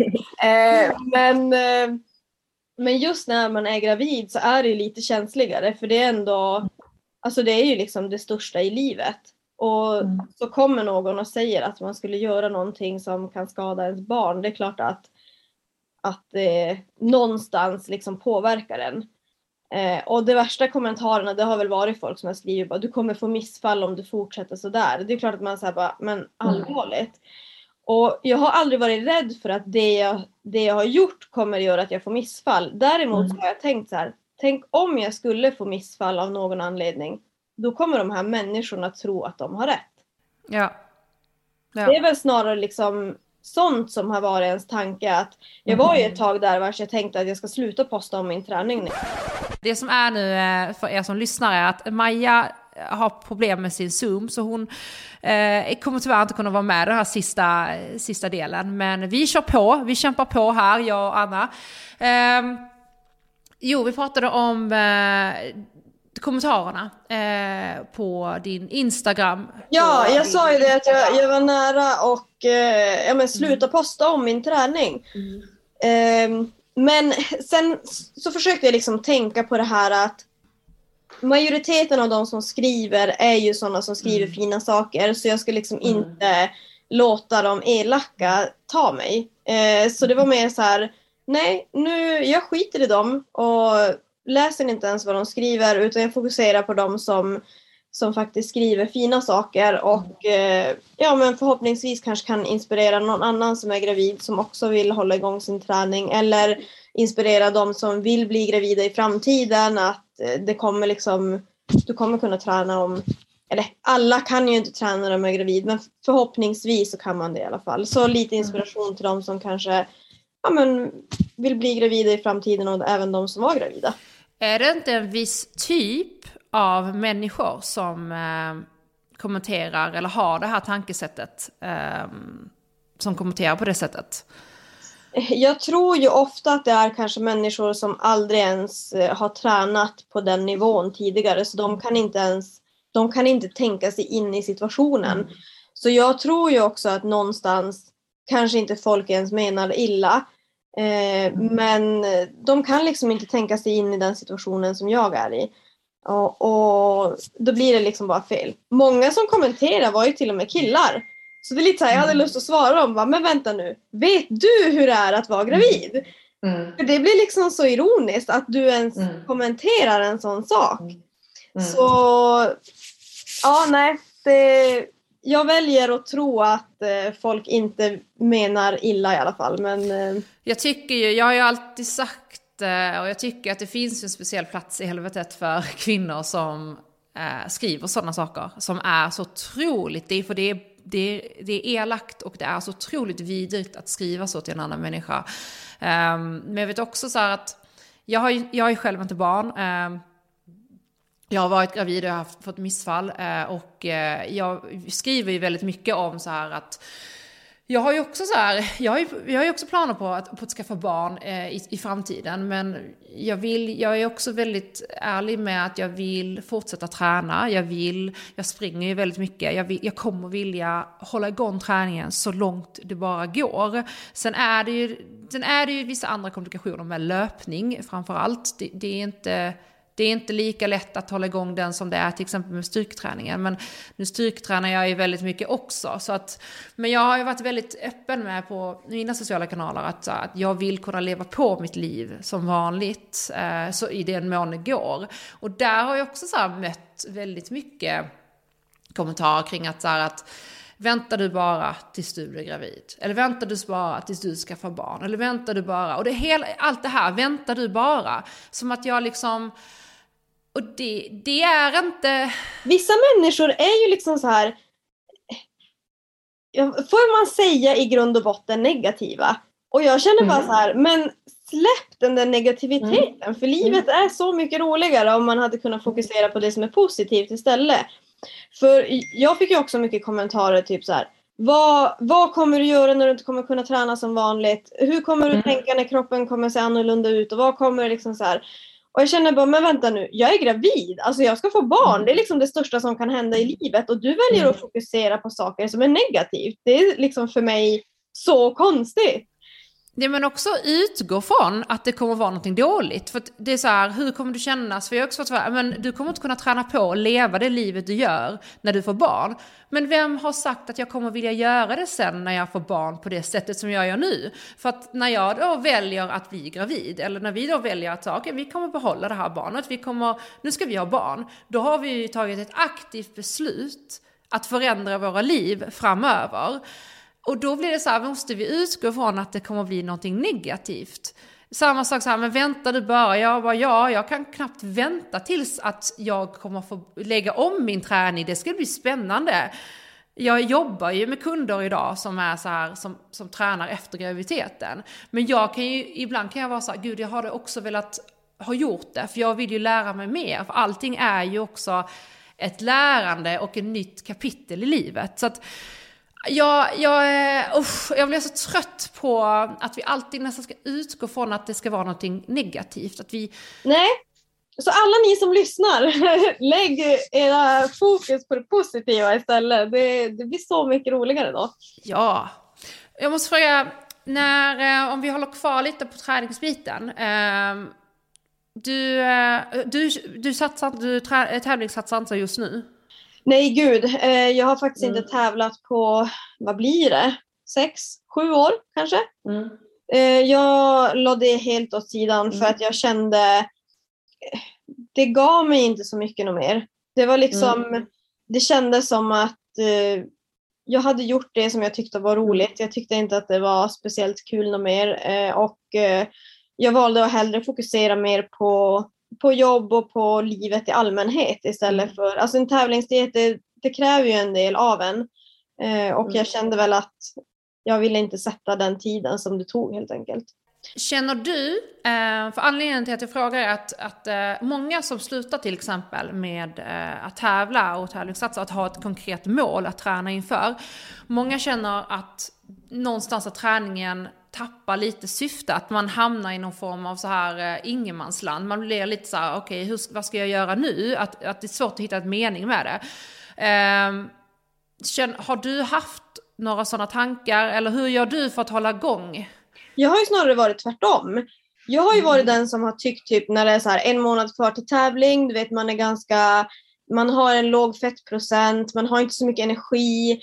Men just när man är gravid så är det lite känsligare, för det är ändå, alltså det är ju liksom det största i livet. Och så kommer någon och säger att man skulle göra någonting som kan skada ens barn. Det är klart att det någonstans liksom påverkar en. Och de värsta kommentarerna, det har väl varit folk som har skrivit bara, du kommer få missfall om du fortsätter sådär. Det är klart att man säger bara, men allvarligt. Och jag har aldrig varit rädd för att det jag har gjort kommer göra att jag får missfall. Däremot så har jag tänkt så här, tänk om jag skulle få missfall av någon anledning, då kommer de här människorna tro att de har rätt. Ja. Det är väl snarare liksom sånt som har varit ens tanke, att jag var ju ett tag där vars jag tänkte att jag ska sluta posta om min träning nu. Det som är nu för er som lyssnar är att Maja har problem med sin Zoom, så hon kommer tyvärr inte kunna vara med den här sista delen, men vi kör på, vi kämpar på här, jag och Anna. Vi pratade om kommentarerna på din Instagram. Ja, jag sa ju det att jag var nära och sluta posta om min träning. Men sen så försökte jag liksom tänka på det här att majoriteten av de som skriver är ju sådana som skriver fina saker, så jag ska liksom inte låta de elaka ta mig. Så det var mer så här, nej, nu jag skiter i dem och läser inte ens vad de skriver, utan jag fokuserar på dem som faktiskt skriver fina saker och men förhoppningsvis kanske kan inspirera någon annan som är gravid som också vill hålla igång sin träning, eller inspirera dem som vill bli gravida i framtiden, att det kommer liksom, du kommer kunna träna om, eller alla kan ju inte träna när de är gravid, men förhoppningsvis så kan man det i alla fall. Så lite inspiration till dem som kanske vill bli gravida i framtiden, och även de som var gravida. Är det inte en viss typ av människor som kommenterar eller har det här tankesättet som kommenterar på det sättet? Jag tror ju ofta att det är kanske människor som aldrig ens har tränat på den nivån tidigare, så de kan inte tänka sig in i situationen. Så jag tror ju också att någonstans kanske inte folk ens menar illa, men de kan liksom inte tänka sig in i den situationen som jag är i. Och då blir det liksom bara fel. Många som kommenterar var ju till och med killar. Så det är lite så här, jag hade lust att svara dem, men vänta nu, vet du hur det är att vara gravid? För det blir liksom så ironiskt att du ens kommenterar en sån sak. Så ja, nej, jag väljer att tro att folk inte menar illa i alla fall. Men jag har ju alltid sagt, och jag tycker att det finns en speciell plats i helvetet för kvinnor som skriver sådana saker som är så otroligt, det är elakt och det är så otroligt vidrigt att skriva så till en annan människa. Men jag vet också så här att jag har själv inte barn. Jag har varit gravid och jag har fått missfall, och jag skriver ju väldigt mycket om så här att jag har ju också så här, jag har ju också planer på att skaffa barn i framtiden, men jag är också väldigt ärlig med att jag vill fortsätta träna. Jag springer ju väldigt mycket. Jag kommer vilja hålla igång träningen så långt det bara går. Sen är det ju vissa andra komplikationer med löpning framförallt. Det är inte lika lätt att hålla igång den som det är till exempel med styrketräningen. Men nu styrketränar jag ju väldigt mycket också. Men jag har ju varit väldigt öppen med på mina sociala kanaler att jag vill kunna leva på mitt liv som vanligt. Så i den mån det går. Och där har jag också så här mött väldigt mycket kommentarer kring att väntar du bara tills du blir gravid? Eller väntar du bara tills du skaffar barn? Eller väntar du bara? Och allt det här, väntar du bara? Som att jag liksom... Och det är inte... Vissa människor är ju liksom så här... Får man säga i grund och botten negativa? Och jag känner bara så här, men släpp den där negativiteten. För livet är så mycket roligare om man hade kunnat fokusera på det som är positivt istället. För jag fick ju också mycket kommentarer typ så här: vad kommer du göra när du inte kommer kunna träna som vanligt? Hur kommer du tänka när kroppen kommer se annorlunda ut? Och vad kommer liksom så här? Och jag känner bara, men vänta nu, jag är gravid. Alltså jag ska få barn. Det är liksom det största som kan hända i livet. Och du väljer att fokusera på saker som är negativt. Det är liksom för mig så konstigt. Ja, men också utgå från att det kommer vara något dåligt. För det är så här, hur kommer du kännas? För jag har också fått men du kommer inte kunna träna på och leva det livet du gör när du får barn. Men vem har sagt att jag kommer vilja göra det sen när jag får barn på det sättet som jag gör nu? För att när jag då väljer att bli gravid, eller när vi då väljer att säga, okej, vi kommer behålla det här barnet, nu ska vi ha barn. Då har vi ju tagit ett aktivt beslut att förändra våra liv framöver. Och då blir det så här, måste vi utgå från att det kommer bli någonting negativt. Samma sak så här, men väntar du bara? Jag kan knappt vänta tills att jag kommer få lägga om min träning. Det ska bli spännande. Jag jobbar ju med kunder idag som är så här, som tränar efter graviditeten. Men ibland kan jag vara så här, gud, jag hade också velat ha gjort det. För jag vill ju lära mig mer. För allting är ju också ett lärande och ett nytt kapitel i livet. Så att jag blir så trött på att vi alltid nästan ska utgå från att det ska vara någonting negativt. Nej, så alla ni som lyssnar, lägg era fokus på det positiva istället. Det blir så mycket roligare då. Ja, jag måste fråga, om vi håller kvar lite på träningsbiten. Du tävlingssatsar inte just nu? Nej gud, jag har faktiskt inte tävlat på, vad blir det? 6-7 år kanske. Jag la det helt åt sidan för att jag kände det gav mig inte så mycket något mer. Det var liksom, det kändes som att jag hade gjort det som jag tyckte var roligt. Jag tyckte inte att det var speciellt kul något mer. Och jag valde att hellre fokusera mer på jobb och på livet i allmänhet istället för, alltså en tävlingsdiet det kräver ju en del av en. Och jag kände väl att jag ville inte sätta den tiden som det tog helt enkelt. Känner du, för anledningen till att jag frågar är att många som slutar till exempel med att tävla och tävlingssatsa, att ha ett konkret mål att träna inför. Många känner att någonstans att träningen tappar lite syfte, att man hamnar i någon form av så här ingenmansland. Man blir lite så här, okej, vad ska jag göra nu? Att det är svårt att hitta ett mening med det. Har du haft några sådana tankar, eller hur gör du för att hålla igång? Jag har ju snarare varit tvärtom. Jag har ju varit den som har tyckt typ när det är så här 1 månad kvar till tävling, du vet man har en låg fettprocent, man har inte så mycket energi,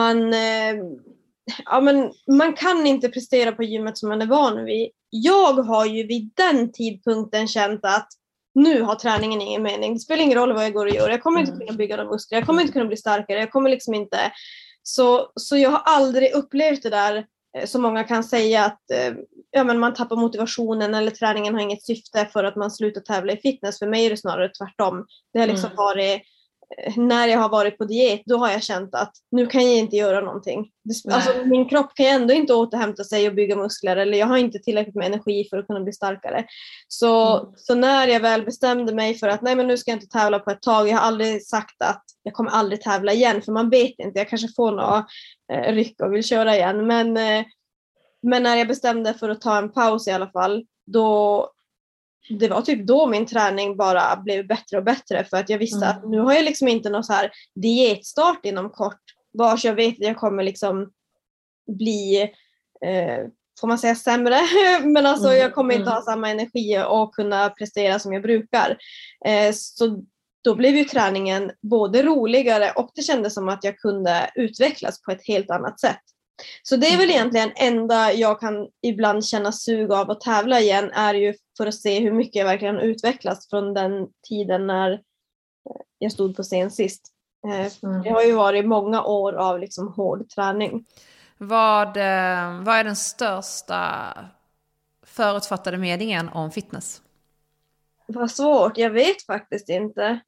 man kan inte prestera på gymmet som man är van vid. Jag har ju vid den tidpunkten känt att nu har träningen ingen mening. Det spelar ingen roll vad jag går och gör. Jag kommer inte kunna bygga några muskler, jag kommer inte kunna bli starkare, jag kommer liksom inte. Så jag har aldrig upplevt det där så många kan säga att man tappar motivationen eller träningen har inget syfte för att man slutar tävla i fitness. För mig är det snarare tvärtom. Det har liksom varit, när jag har varit på diet, då har jag känt att nu kan jag inte göra någonting. Alltså, min kropp kan ändå inte återhämta sig och bygga muskler, eller jag har inte tillräckligt med energi för att kunna bli starkare. Så när jag väl bestämde mig för att nej, men nu ska jag inte tävla på ett tag, jag har aldrig sagt att jag kommer aldrig tävla igen, för man vet inte, jag kanske får några ryck och vill köra igen, men när jag bestämde för att ta en paus i alla fall, det var typ då min träning bara blev bättre och bättre, för att jag visste att nu har jag liksom inte någon så här dietstart inom kort, vars jag vet att jag kommer liksom bli får man säga sämre, men alltså jag kommer inte ha samma energi och kunna prestera som jag brukar. Så då blev ju träningen både roligare och det kändes som att jag kunde utvecklas på ett helt annat sätt. Så det är väl egentligen enda jag kan ibland känna sug av att tävla igen, är ju för att se hur mycket jag verkligen utvecklats från den tiden när jag stod på scen sist. Det har ju varit många år av liksom hård träning. Vad är den största förutfattade meningen om fitness? Vad svårt, jag vet faktiskt inte.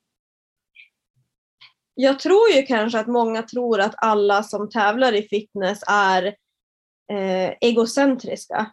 Jag tror ju kanske att många tror att alla som tävlar i fitness är egocentriska.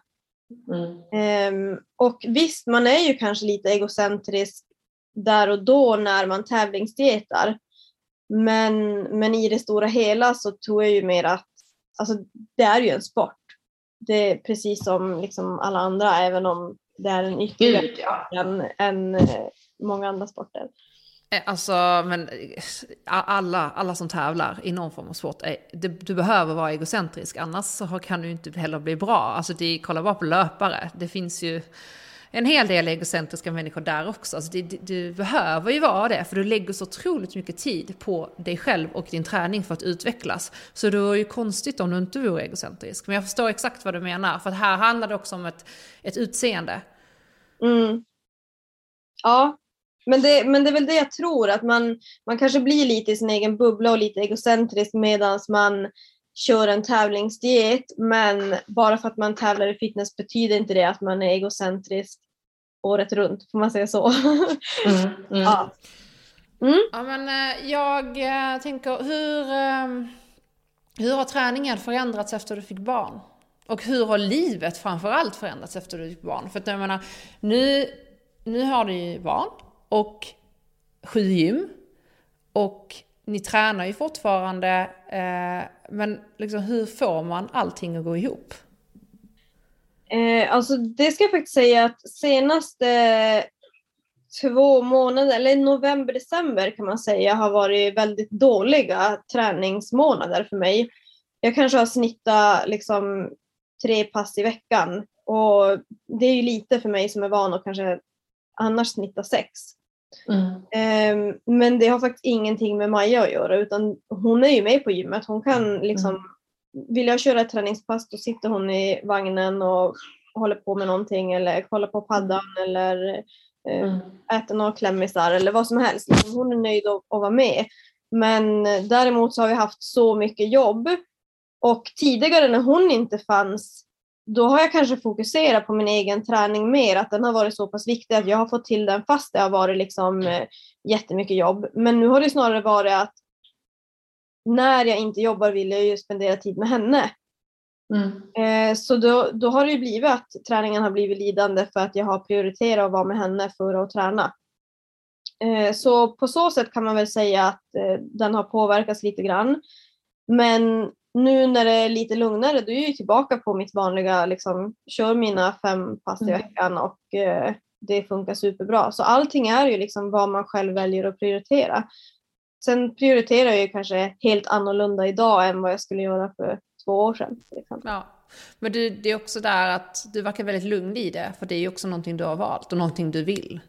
Och visst, man är ju kanske lite egocentrisk där och då när man tävlingsdietar. Men i det stora hela så tror jag ju mer att alltså, det är ju en sport. Det är precis som liksom alla andra, även om det är en ytterligare än många andra sporter. Alltså, men alla som tävlar i någon form av sport, du behöver vara egocentrisk, annars så kan du inte heller bli bra. Alltså kolla bara på löpare, det finns ju en hel del egocentriska människor där också. Alltså du behöver ju vara det, för du lägger så otroligt mycket tid på dig själv och din träning för att utvecklas. Så det är ju konstigt om du inte vore egocentrisk. Men jag förstår exakt vad du menar, för att här handlar det också om ett utseende. Ja. Men det är väl det jag tror, att man kanske blir lite i sin egen bubbla och lite egocentrisk medan man kör en tävlingsdiet, men bara för att man tävlar i fitness betyder inte det att man är egocentrisk året runt, får man säga så. Ja. Ja, men jag tänker, hur har träningen förändrats efter du fick barn? Och hur har livet framförallt förändrats efter du fick barn? För att jag menar, nu har du ju barn och 7 gym och ni tränar ju fortfarande, men liksom, hur får man allting att gå ihop? Alltså det ska jag faktiskt säga att senaste 2 månader, eller november-december kan man säga, har varit väldigt dåliga träningsmånader för mig. Jag kanske har snittat liksom 3 pass i veckan, och det är ju lite för mig som är van att kanske annars snitta 6. Men det har faktiskt ingenting med Maja att göra, utan hon är ju med på gymmet. Hon kan liksom, vill jag köra ett träningspass, då sitter hon i vagnen och håller på med någonting eller kollar på paddan eller äter några klämmisar eller vad som helst. Hon är nöjd att vara med. Men däremot så har vi haft så mycket jobb, och tidigare när hon inte fanns, då har jag kanske fokuserat på min egen träning mer, att den har varit så pass viktig att jag har fått till den fast det har varit liksom jättemycket jobb. Men nu har det snarare varit att när jag inte jobbar vill jag ju spendera tid med henne. Så då har det ju blivit att träningen har blivit lidande för att jag har prioriterat att vara med henne för att träna. Så på så sätt kan man väl säga att den har påverkats lite grann. Men nu när det är lite lugnare, då är jag tillbaka på mitt vanliga, liksom, kör mina 5 pass i veckan och det funkar superbra. Så allting är ju liksom vad man själv väljer att prioritera. Sen prioriterar jag ju kanske helt annorlunda idag än vad jag skulle göra för 2 år sedan. Till exempel. Ja. Men det är också där att du verkar väldigt lugn i det, för det är ju också någonting du har valt och någonting du vill.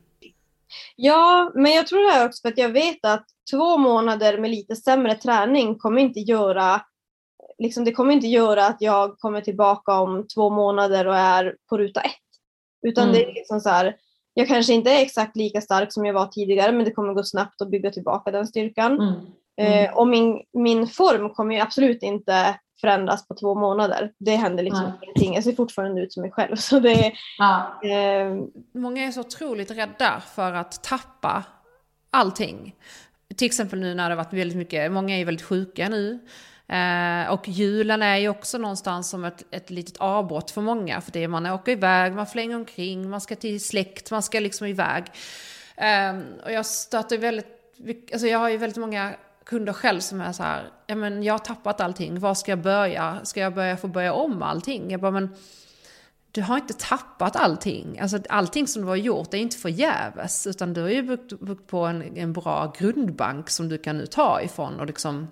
Ja, men jag tror det här också för att jag vet att 2 månader med lite sämre träning kommer inte göra, liksom, det kommer inte göra att jag kommer tillbaka om 2 månader och är på ruta 1. Utan det är liksom så här, jag kanske inte är exakt lika stark som jag var tidigare, men det kommer gå snabbt att bygga tillbaka den styrkan. Och min form kommer ju absolut inte förändras på 2 månader. Det händer liksom ingenting. Jag ser fortfarande ut som mig själv. Så det, många är så otroligt rädda för att tappa allting. Till exempel nu när det har varit väldigt mycket, många är väldigt sjuka nu. Och julen är ju också någonstans som ett litet avbrott för många. För det är, man åker iväg, man flänger omkring, man ska till släkt, man ska liksom iväg. Och jag stöter alltså jag har ju väldigt många kunder själv som är så här, ja men jag har tappat allting, var ska jag börja? Ska jag få börja om allting? Jag bara, men du har inte tappat allting. Alltså allting som du har gjort är inte förgäves, utan du har ju byggt på en bra grundbank som du kan nu ta ifrån och liksom.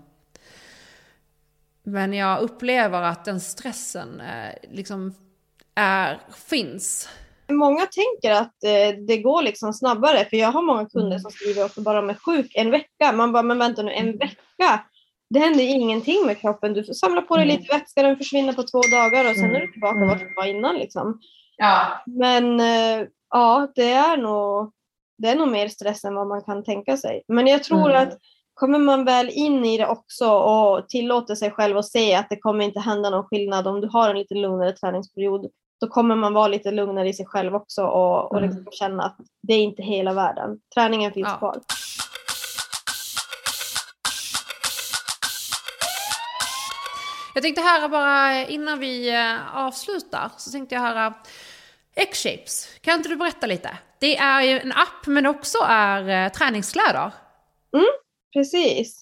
Men jag upplever att den stressen liksom finns. Många tänker att det går liksom snabbare, för jag har många kunder som skriver också bara med sjuk 1 vecka. Man bara, men vänta nu, 1 vecka? Det händer ingenting med kroppen. Du samlar på dig lite vätska, den försvinner på 2 dagar och sen är du tillbaka vart du var innan liksom. Ja. Men ja, det är nog mer stress än vad man kan tänka sig. Men jag tror att kommer man väl in i det också och tillåter sig själv att se att det kommer inte hända någon skillnad om du har en lite lugnare träningsperiod, då kommer man vara lite lugnare i sig själv också och liksom känna att det är inte hela världen. Träningen finns kvar. Jag tänkte höra bara innan vi avslutar, så tänkte jag höra X-Shapes. Kan inte du berätta lite? Det är ju en app men också är träningskläder. Precis.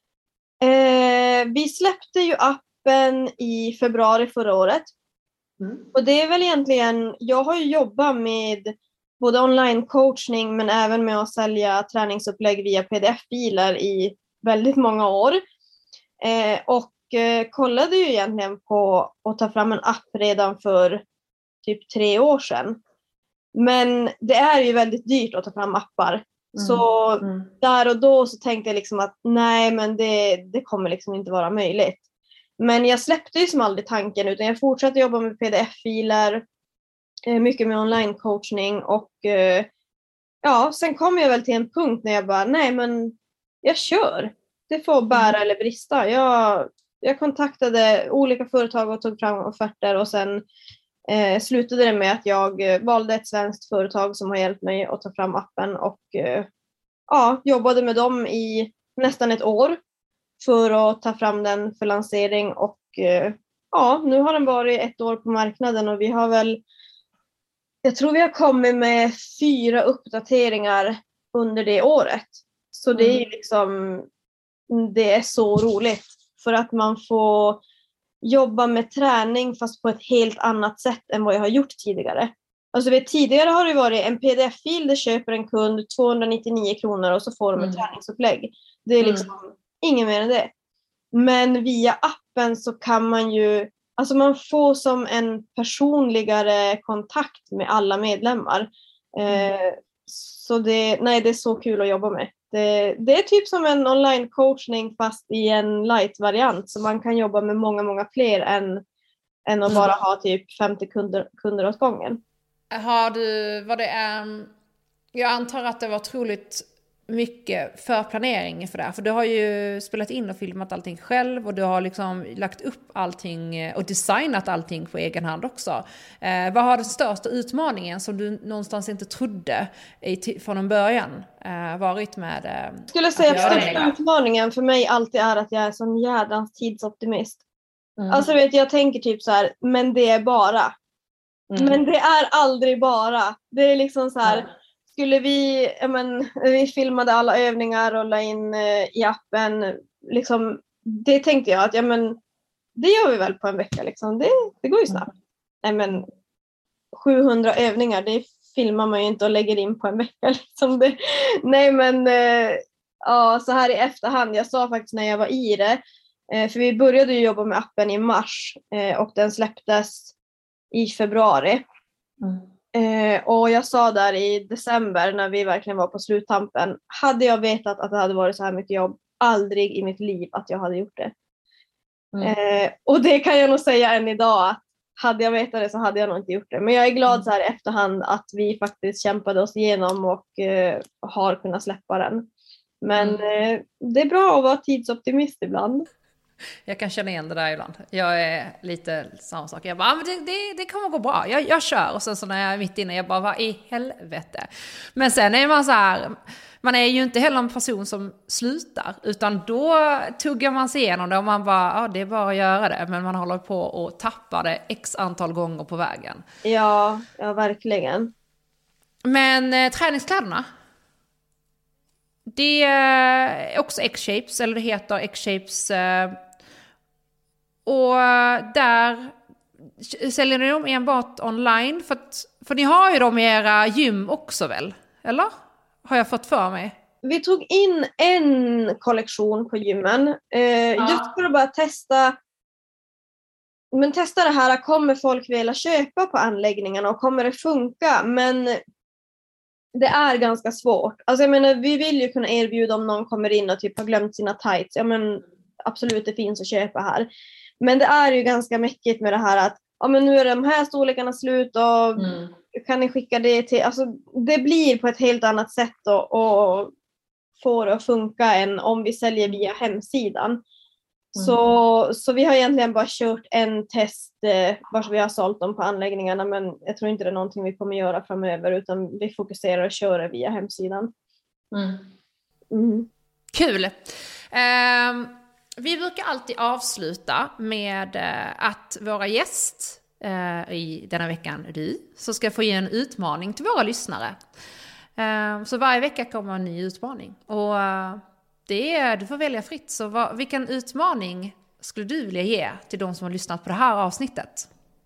Vi släppte ju appen i februari förra året. Och det är väl egentligen, jag har ju jobbat med både online-coachning men även med att sälja träningsupplägg via pdf-filer i väldigt många år. Och kollade ju egentligen på att ta fram en app redan för typ 3 år sedan. Men det är ju väldigt dyrt att ta fram appar. Så där och då så tänkte jag liksom att nej, men det kommer liksom inte vara möjligt. Men jag släppte ju som aldrig tanken, utan jag fortsatte jobba med pdf-filer, mycket med online-coachning och ja, sen kom jag väl till en punkt när jag bara, nej men jag kör. Det får bära eller brista. Jag kontaktade olika företag och tog fram offerter och sen slutade det med att jag valde ett svenskt företag som har hjälpt mig att ta fram appen och ja, jobbade med dem i nästan 1 år för att ta fram den för lansering och ja, nu har den varit 1 år på marknaden och vi har väl, jag tror vi har kommit med 4 uppdateringar under det året. Så det är liksom, det är så roligt för att man får jobba med träning fast på ett helt annat sätt än vad jag har gjort tidigare. Alltså tidigare har det varit en pdf-fil, det köper en kund 299 kronor och så får de ett träningsupplägg. Det är liksom inget mer än det. Men via appen så kan man ju, alltså man får som en personligare kontakt med alla medlemmar. Så det är så kul att jobba med. Det är typ som en online coachning fast i en light-variant. Så man kan jobba med många, många fler än att bara ha typ 50 kunder åt gången. Jag antar att det var otroligt mycket förplanering för det. För du har ju spelat in och filmat allting själv. Och du har liksom lagt upp allting och designat allting på egen hand också. Vad har den största utmaningen som du någonstans inte trodde från en början varit med? Jag skulle säga att största utmaningen för mig alltid är att jag är sån jädrans tidsoptimist. Alltså jag tänker typ så här, men det är bara. Men det är aldrig bara. Det är liksom så här... Skulle vi filmade alla övningar och la in i appen, liksom, det tänkte jag att det gör vi väl på en vecka liksom. Det går ju snabbt. 700 övningar, det filmar man ju inte och lägger in på en vecka liksom. Så här i efterhand, jag sa faktiskt när jag var i det, för vi började ju jobba med appen i mars och den släpptes i februari. Och jag sa där i december när vi verkligen var på sluttampen, hade jag vetat att det hade varit så här mycket jobb, aldrig i mitt liv att jag hade gjort det. Och det kan jag nog säga än idag, att hade jag vetat det så hade jag nog inte gjort det. Men jag är glad så här i efterhand att vi faktiskt kämpade oss igenom och har kunnat släppa den. Men det är bra att vara tidsoptimist ibland. Jag kan känna igen det där ibland. Jag är lite samma sak. Jag bara, men det kommer gå bra. Jag kör. Och sen så när jag är mitt inne, jag bara, vad i helvete. Men sen är man så här, man är ju inte heller en person som slutar. Utan då tuggar man sig igenom det och man bara, det är bara att göra det. Men man håller på och tappar det x antal gånger på vägen. Ja, verkligen. Men träningskläderna? Det är också X-Shapes, eller det heter X-Shapes. Och där säljer ni dem enbart online. För ni har ju dem i era gym också väl? Eller? Har jag fått för mig? Vi tog in en kollektion på gymmen. Just för att bara testa. Men testa det här, kommer folk vilja köpa på anläggningarna och kommer det funka? Men det är ganska svårt. Alltså vi vill ju kunna erbjuda om någon kommer in och typ har glömt sina tights. Absolut, det finns att köpa här. Men det är ju ganska mäckigt med det här att nu är de här storlekarna slut och kan ni skicka det till... Alltså det blir på ett helt annat sätt och får det att funka än om vi säljer via hemsidan. Så vi har egentligen bara kört en test vars vi har sålt dem på anläggningarna, men jag tror inte det är någonting vi kommer göra framöver, utan vi fokuserar och kör via hemsidan. Kul! Vi brukar alltid avsluta med att våra gäst i denna veckan, så ska få ge en utmaning till våra lyssnare. Så varje vecka kommer en ny utmaning. Och du får välja fritt. Så vilken utmaning skulle du vilja ge till de som har lyssnat på det här avsnittet?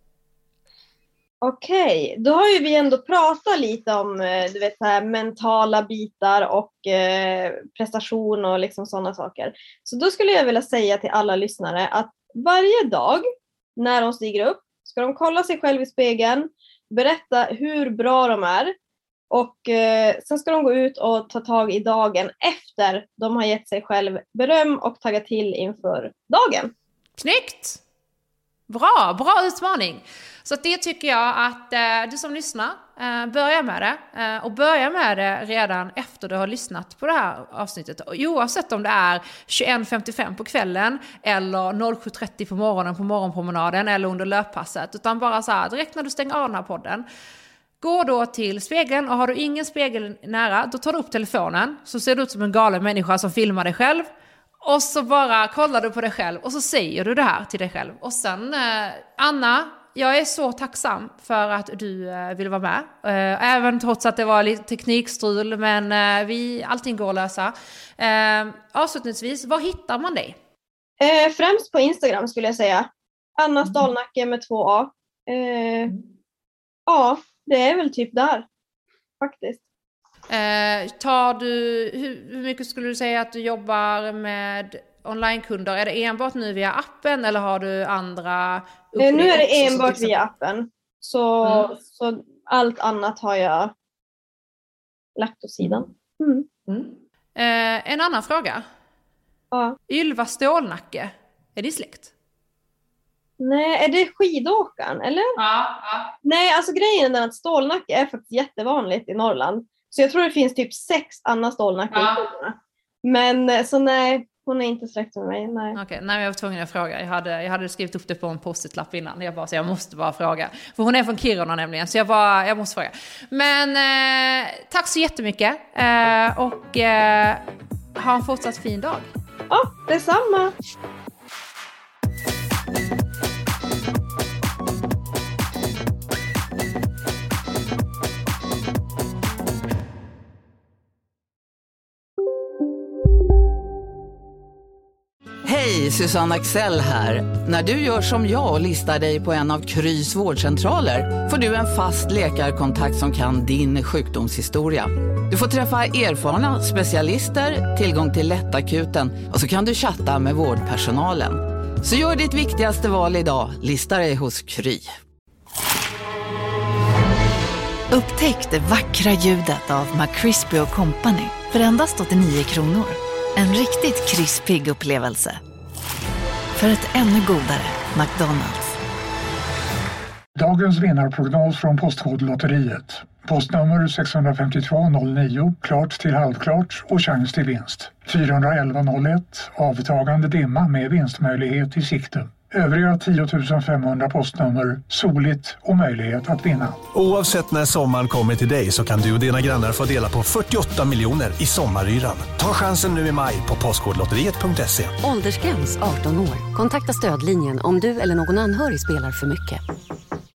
Okej, då har ju vi ändå pratat lite om mentala bitar och prestation och liksom sådana saker. Så då skulle jag vilja säga till alla lyssnare att varje dag när de stiger upp ska de kolla sig själv i spegeln, berätta hur bra de är. Och sen ska de gå ut och ta tag i dagen efter de har gett sig själv beröm och taggat till inför dagen. Snyggt! Bra utmaning. Så det tycker jag att du som lyssnar börjar med det. Och börja med det redan efter du har lyssnat på det här avsnittet. Oavsett om det är 21:55 på kvällen eller 07:30 på morgonen på morgonpromenaden eller under löppasset. Utan bara så här, direkt när du stänger av den här podden. Gå då till spegeln, och har du ingen spegel nära, då tar du upp telefonen. Så ser du ut som en galen människa som filmar dig själv. Och så bara kollar du på dig själv och så säger du det här till dig själv. Och sen, Anna, jag är så tacksam för att du vill vara med. Även trots att det var lite teknikstrul, men allting går att lösa. Avslutningsvis, var hittar man dig? Främst på Instagram skulle jag säga. Anna Stålnacke med 2A. Ja, det är väl typ där faktiskt. Hur mycket skulle du säga att du jobbar med onlinekunder? Är det enbart nu via appen eller har du andra? Nu är det enbart via appen. Så allt annat har jag laktosidan. En annan fråga. Ja. Ylva Stålnacke, är det släkt? Nej, är det skidåkaren, eller? Ja. Nej, alltså grejen är att stålnacke är faktiskt jättevanligt i Norrland. Så jag tror det finns typ 6 andra stålnackar. Ja. Men så nej, hon är inte släkt med mig. Nej. Okej, nej, jag var tvungen att fråga. Jag hade skrivit upp det på en post-it-lapp innan. Jag måste bara fråga. För hon är från Kiruna nämligen, så jag måste fråga. Men tack så jättemycket. Och ha en fortsatt fin dag. Ja, detsamma. Hej, Susanne Axel här. När du gör som jag och listar dig på en av Krys vårdcentraler får du en fast läkarkontakt som kan din sjukdomshistoria. Du får träffa erfarna specialister, tillgång till lättakuten och så kan du chatta med vårdpersonalen. Så gör ditt viktigaste val idag, lista dig hos Kry. Upptäck det vackra ljudet av McCrispy & Company för endast 89 kronor. En riktigt krispig upplevelse. För ett ännu godare McDonald's. Dagens vinnarprognos från Postkodlotteriet. Postnummer 65209, klart till halvklart och chans till vinst. 41101, avtagande dimma med vinstmöjlighet i sikte. Övriga 10 500 postnummer, soligt och möjlighet att vinna. Oavsett när sommaren kommer till dig så kan du och dina grannar få dela på 48 miljoner i sommaryran. Ta chansen nu i maj på postkodlotteriet.se. Åldersgräns 18 år. Kontakta stödlinjen om du eller någon anhörig spelar för mycket.